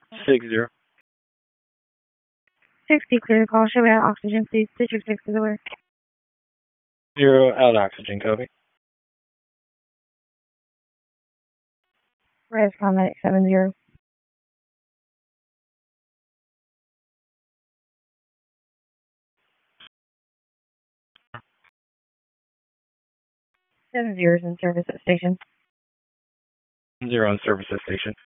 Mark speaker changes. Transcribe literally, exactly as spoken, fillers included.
Speaker 1: Six zero.
Speaker 2: sixty, clear the call. Show me out oxygen, please. District six is aware.
Speaker 1: Zero out oxygen, copy.
Speaker 2: Res Combat seven zero. Seven zeros in service at station.
Speaker 1: Zero on service at station.